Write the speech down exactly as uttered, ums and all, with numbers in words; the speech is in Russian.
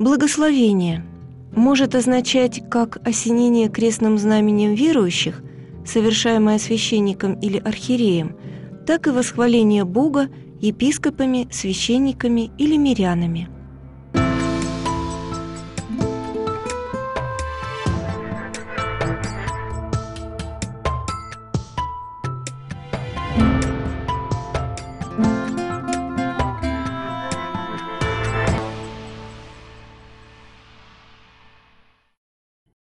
Благословение может означать как осенение крестным знаменем верующих, совершаемое священником или архиереем, так и восхваление Бога епископами, священниками или мирянами.